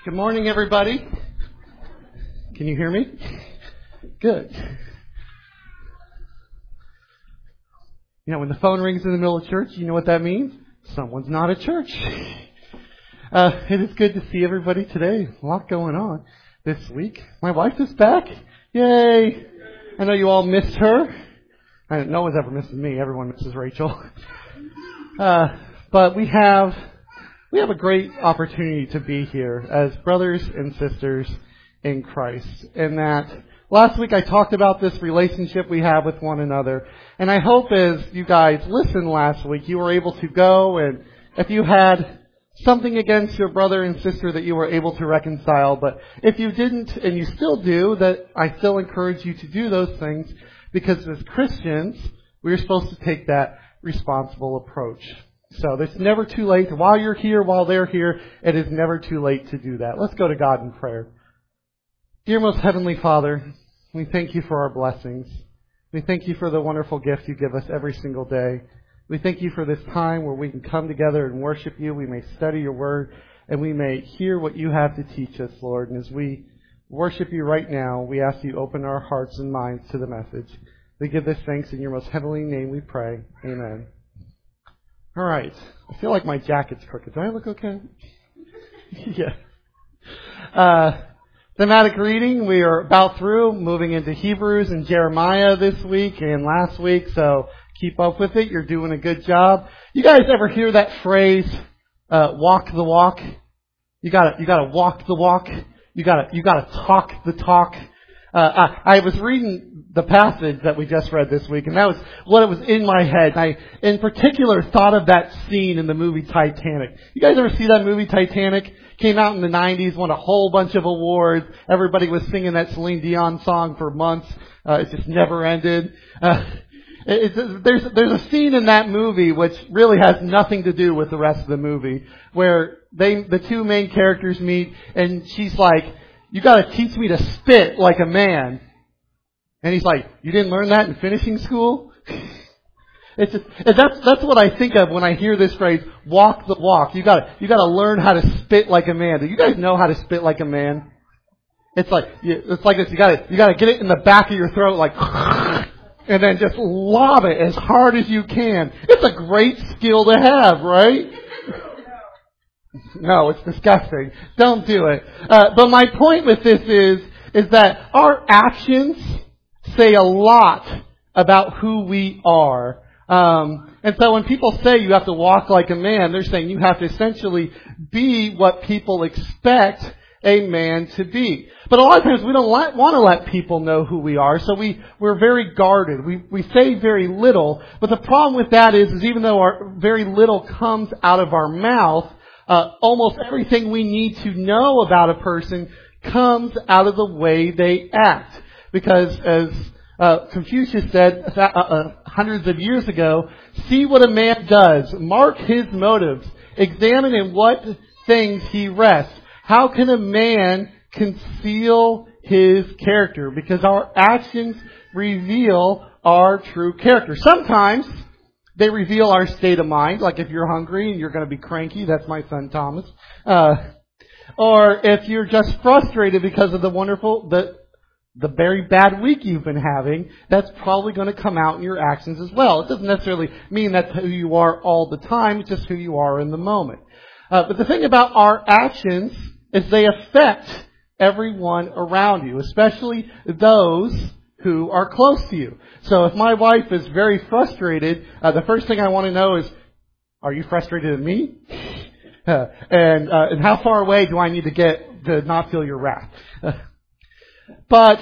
Good morning, everybody. Can you hear me? Good. You know, when the phone rings in the middle of church, you know what that means? Someone's not at church. It is good to see everybody today. A lot going on this week. My wife is back. Yay! I know you all missed her. No one's ever misses me. Everyone misses Rachel. But we have a great opportunity to be here as brothers and sisters in Christ. And that last week I talked about this relationship we have with one another. And I hope as you guys listened last week, you were able to go, and if you had something against your brother and sister that you were able to reconcile. But if you didn't, and you still do, that I still encourage you to do those things, because as Christians, we're supposed to take that responsible approach. So it's never too late. While you're here, while they're here, it is never too late to do that. Let's go to God in prayer. Dear most Heavenly Father, we thank you for our blessings. We thank you for the wonderful gift you give us every single day. We thank you for this time where we can come together and worship you. We may study your word, and we may hear what you have to teach us, Lord. And as we worship you right now, we ask you to open our hearts and minds to the message. We give this thanks in your most heavenly name we pray. Amen. All right. I feel like my jacket's crooked. Do I look okay? Yeah. Thematic reading. We are about through, moving into Hebrews and Jeremiah this week and last week. So keep up with it. You're doing a good job. You guys ever hear that phrase, walk the walk? You gotta walk the walk. You gotta talk the talk. I was reading the passage that we just read this week, and that was what it was in my head. And I, in particular, thought of that scene in the movie Titanic. You guys ever see that movie Titanic? Came out in the 90s, won a whole bunch of awards. Everybody was singing that Celine Dion song for months. It just never ended. There's a scene in that movie which really has nothing to do with the rest of the movie, where the two main characters meet, and she's like, "You got to teach me to spit like a man." And he's like, "You didn't learn that in finishing school?" It's just, that's what I think of when I hear this phrase, walk the walk. You gotta learn how to spit like a man. Do you guys know how to spit like a man? It's like this. You gotta get it in the back of your throat, like, and then just lob it as hard as you can. It's a great skill to have, right? No, it's disgusting. Don't do it. But my point with this is that our actions say a lot about who we are. And so when people say you have to walk like a man, they're saying you have to essentially be what people expect a man to be. But a lot of times we don't want to let people know who we are, so we're very guarded. We say very little, but the problem with that is even though our very little comes out of our mouth, almost everything we need to know about a person comes out of the way they act. Because as Confucius said hundreds of years ago, see what a man does, mark his motives, examine in what things he rests. How can a man conceal his character? Because our actions reveal our true character. Sometimes they reveal our state of mind, like if you're hungry and you're going to be cranky, that's my son Thomas. Or if you're just frustrated because of the very bad week you've been having, that's probably going to come out in your actions as well. It doesn't necessarily mean that's who you are all the time, it's just who you are in the moment. But the thing about our actions is they affect everyone around you, especially those who are close to you. So if my wife is very frustrated, the first thing I want to know is, are you frustrated at me? And how far away do I need to get to not feel your wrath? But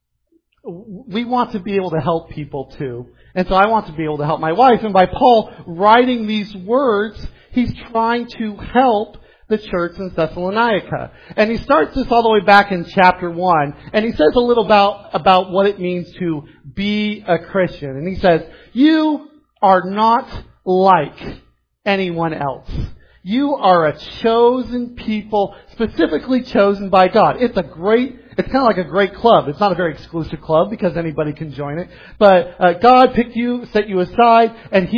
we want to be able to help people too. And so I want to be able to help my wife. And by Paul writing these words, he's trying to help the church in Thessalonica. And he starts this all the way back in chapter 1. And he says a little about what it means to be a Christian. And he says, you are not like anyone else. You are a chosen people, specifically chosen by God. It's kind of like a great club. It's not a very exclusive club because anybody can join it. But God picked you, set you aside, and He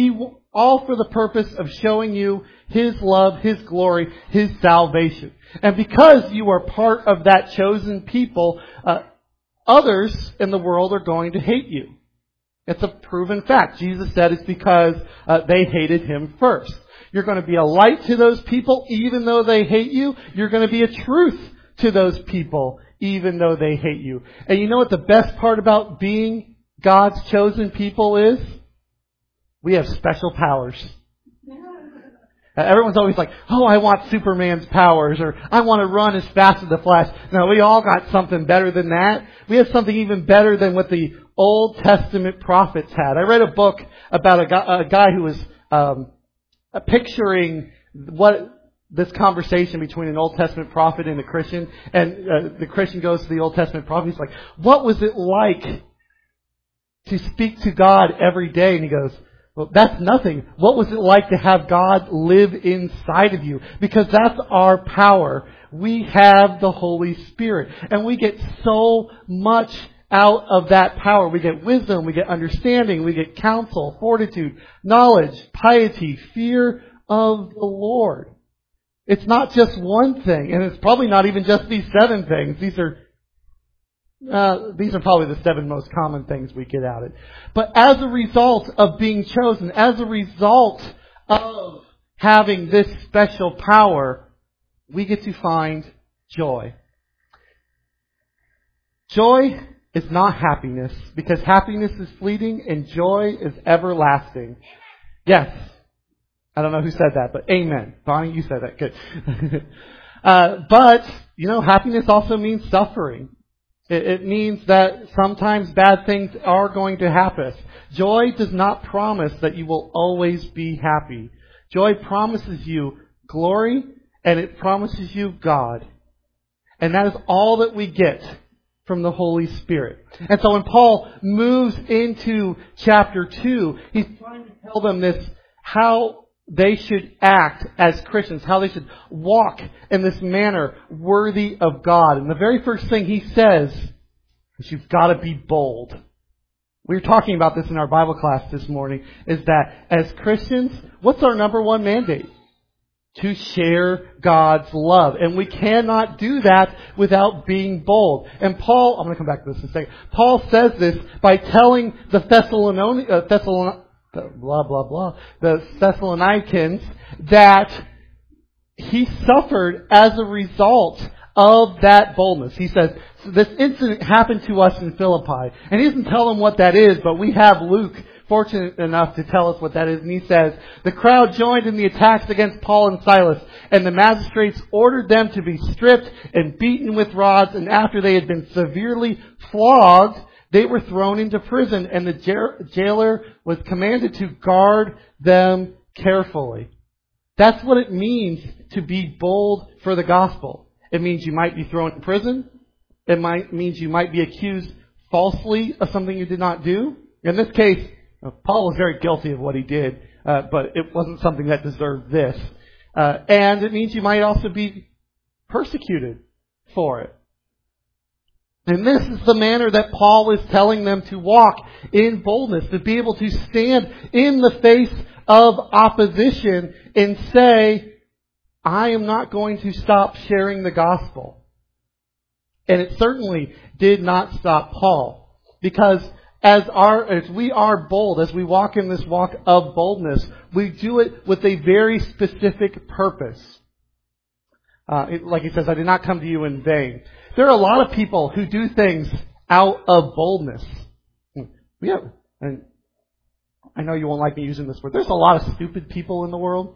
All for the purpose of showing you His love, His glory, His salvation. And because you are part of that chosen people, others in the world are going to hate you. It's a proven fact. Jesus said it's because they hated Him first. You're going to be a light to those people even though they hate you. You're going to be a truth to those people even though they hate you. And you know what the best part about being God's chosen people is? We have special powers. Everyone's always like, oh, I want Superman's powers, or I want to run as fast as the Flash. No, we all got something better than that. We have something even better than what the Old Testament prophets had. I read a book about a guy who was picturing what this conversation between an Old Testament prophet and a Christian. And the Christian goes to the Old Testament prophet. He's like, what was it like to speak to God every day? And he goes, well, that's nothing. What was it like to have God live inside of you? Because that's our power. We have the Holy Spirit. And we get so much out of that power. We get wisdom, we get understanding, we get counsel, fortitude, knowledge, piety, fear of the Lord. It's not just one thing, and it's probably not even just these 7 things. These are probably the 7 most common things we get out of it. But as a result of being chosen, as a result of having this special power, we get to find joy. Joy is not happiness, because happiness is fleeting and joy is everlasting. Yes. I don't know who said that, but amen. Bonnie, you said that. Good. But, happiness also means suffering. It means that sometimes bad things are going to happen. Joy does not promise that you will always be happy. Joy promises you glory, and it promises you God. And that is all that we get from the Holy Spirit. And so when Paul moves into chapter 2, he's trying to tell them this, how they should act as Christians, how they should walk in this manner worthy of God. And the very first thing he says is you've got to be bold. We were talking about this in our Bible class this morning, is that as Christians, what's our number one mandate? To share God's love. And we cannot do that without being bold. And Paul, I'm going to come back to this in a second. Paul says this by telling the the Thessalonians that he suffered as a result of that boldness. He says, this incident happened to us in Philippi. And he doesn't tell them what that is, but we have Luke fortunate enough to tell us what that is. And he says, the crowd joined in the attacks against Paul and Silas, and the magistrates ordered them to be stripped and beaten with rods, and after they had been severely flogged, they were thrown into prison, and the jailer was commanded to guard them carefully. That's what it means to be bold for the gospel. It means you might be thrown in prison. It means you might be accused falsely of something you did not do. In this case, Paul was very guilty of what he did, but it wasn't something that deserved this. And it means you might also be persecuted for it. And this is the manner that Paul is telling them to walk in boldness, to be able to stand in the face of opposition and say, I am not going to stop sharing the gospel. And it certainly did not stop Paul, because as we are bold, as we walk in this walk of boldness, we do it with a very specific purpose. Like he says, I did not come to you in vain. There are a lot of people who do things out of boldness. And I know you won't like me using this word. There's a lot of stupid people in the world.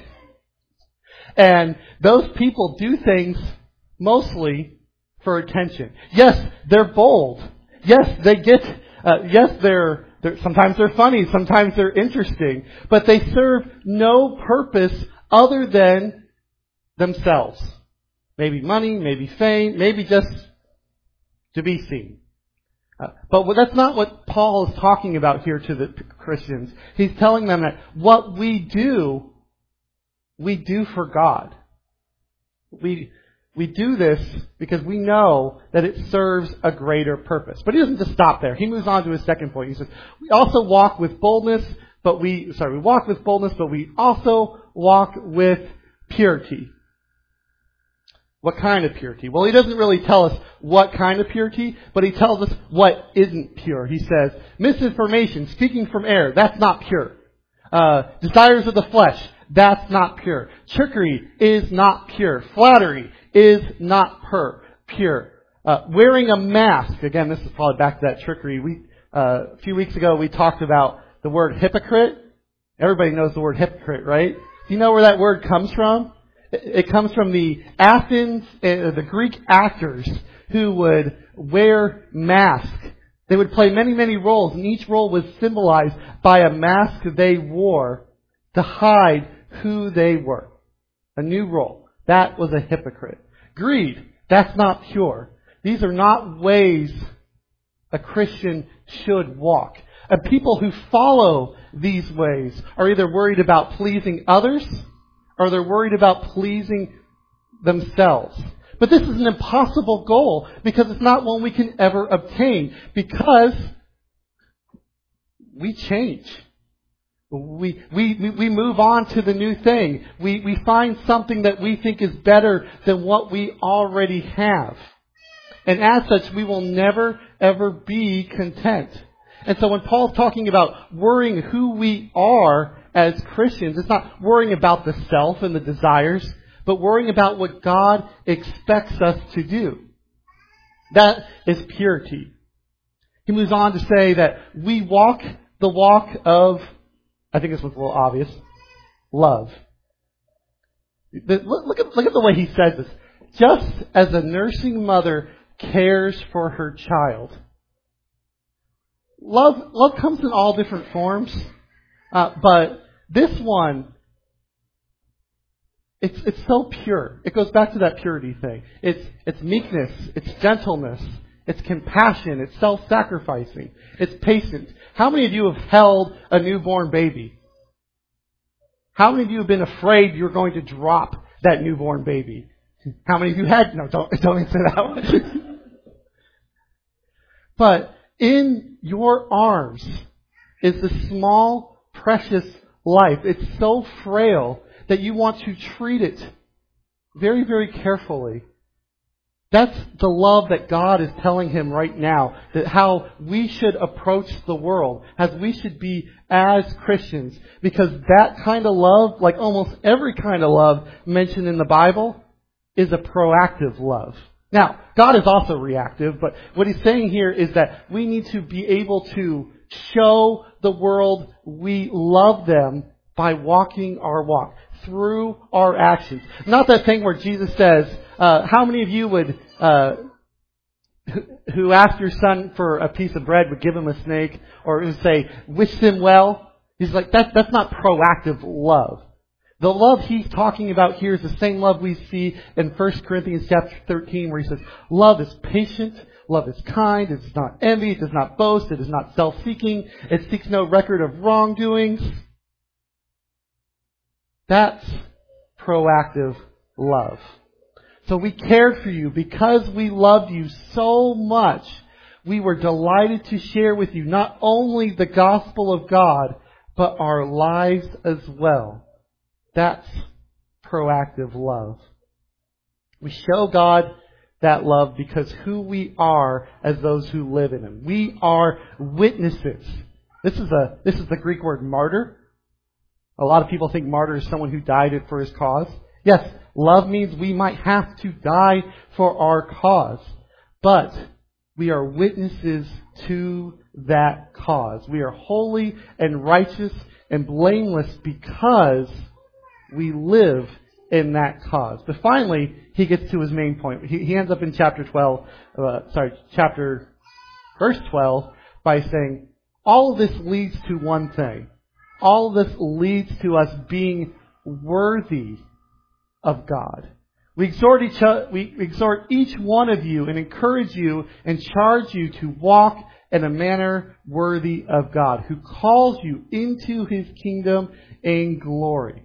And those people do things mostly for attention. Yes, they're bold. Yes, they get, they're sometimes they're funny, sometimes they're interesting, but they serve no purpose other than themselves. Maybe money, maybe fame, maybe just to be seen. But that's not what Paul is talking about here to the Christians. He's telling them that what we do for God. We do this because we know that it serves a greater purpose. But he doesn't just stop there. He moves on to his second point. He says, we also walk with boldness we walk with boldness, but we also walk with purity. What kind of purity? Well, he doesn't really tell us what kind of purity, but he tells us what isn't pure. He says, misinformation, speaking from error, that's not pure. Desires of the flesh, that's not pure. Trickery is not pure. Flattery is not pure. Wearing a mask, again, this is probably back to that trickery. A few weeks ago we talked about the word hypocrite. Everybody knows the word hypocrite, right? Do you know where that word comes from? It comes from the the Greek actors who would wear masks. They would play many, many roles, and each role was symbolized by a mask they wore to hide who they were. A new role. That was a hypocrite. Greed. That's not pure. These are not ways a Christian should walk. And people who follow these ways are either worried about pleasing others or they're worried about pleasing themselves. But this is an impossible goal because it's not one we can ever obtain because we change. We move on to the new thing. We find something that we think is better than what we already have. And as such, we will never, ever be content. And so when Paul's talking about worrying who we are as Christians, it's not worrying about the self and the desires, but worrying about what God expects us to do. That is purity. He moves on to say that we walk the walk of, I think this was a little obvious, love. Look at the way he says this. Just as a nursing mother cares for her child. Love comes in all different forms, but this one, it's so pure. It goes back to that purity thing. It's meekness, it's gentleness, it's compassion, it's self-sacrificing, it's patience. How many of you have held a newborn baby? How many of you have been afraid you're going to drop that newborn baby? How many of you had? No, don't answer that one. But in your arms is the small, precious life. It's so frail that you want to treat it very, very carefully. That's the love that God is telling him right now, that how we should approach the world, as we should be as Christians. Because that kind of love, like almost every kind of love mentioned in the Bible, is a proactive love. Now, God is also reactive, but what he's saying here is that we need to be able to show the world we love them by walking our walk, through our actions. Not that thing where Jesus says, how many of you would, who asked your son for a piece of bread would give him a snake, or would say, wish him well? He's like, that's not proactive love. The love he's talking about here is the same love we see in 1 Corinthians chapter 13 where he says, love is patient, love is kind, it does not envy, it does not boast, it is not self-seeking, it seeks no record of wrongdoings. That's proactive love. So we cared for you because we loved you so much. We were delighted to share with you not only the gospel of God, but our lives as well. That's proactive love. We show God that love because who we are as those who live in Him. We are witnesses. This is the Greek word martyr. A lot of people think martyr is someone who died for his cause. Yes, love means we might have to die for our cause. But we are witnesses to that cause. We are holy and righteous and blameless because we live in that cause. But finally, he gets to his main point. He ends up in verse 12 by saying, all of this leads to one thing. All of this leads to us being worthy of God. We exhort each one of you and encourage you and charge you to walk in a manner worthy of God, who calls you into His kingdom and glory.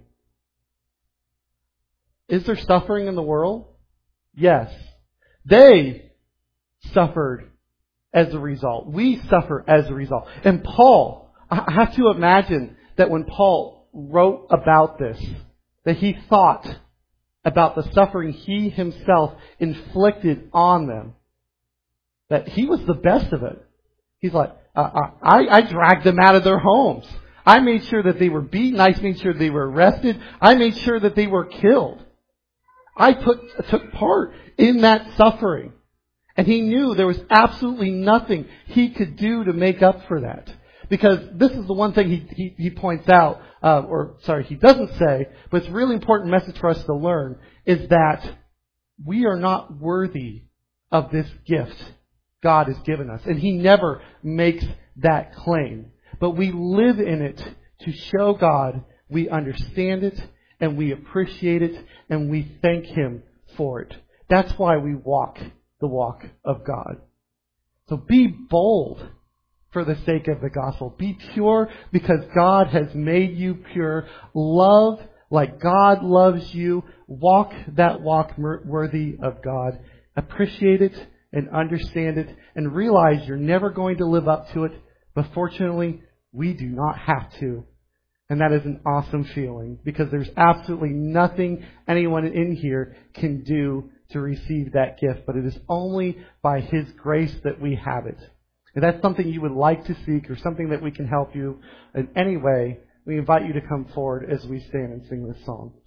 Is there suffering in the world? Yes. They suffered as a result. We suffer as a result. And Paul, I have to imagine that when Paul wrote about this, that he thought about the suffering he himself inflicted on them, that he was the best of it. He's like, I dragged them out of their homes. I made sure that they were beaten. I made sure they were arrested. I made sure that they were killed. I took part in that suffering. And he knew there was absolutely nothing he could do to make up for that. Because this is the one thing he points out, he doesn't say, but it's a really important message for us to learn, is that we are not worthy of this gift God has given us. And he never makes that claim. But we live in it to show God we understand it and we appreciate it and we thank Him for it. That's why we walk the walk of God. So be bold for the sake of the gospel. Be pure because God has made you pure. Love like God loves you. Walk that walk worthy of God. Appreciate it and understand it and realize you're never going to live up to it. But fortunately, we do not have to. And that is an awesome feeling because there's absolutely nothing anyone in here can do to receive that gift. But it is only by His grace that we have it. If that's something you would like to seek or something that we can help you in any way, we invite you to come forward as we stand and sing this song.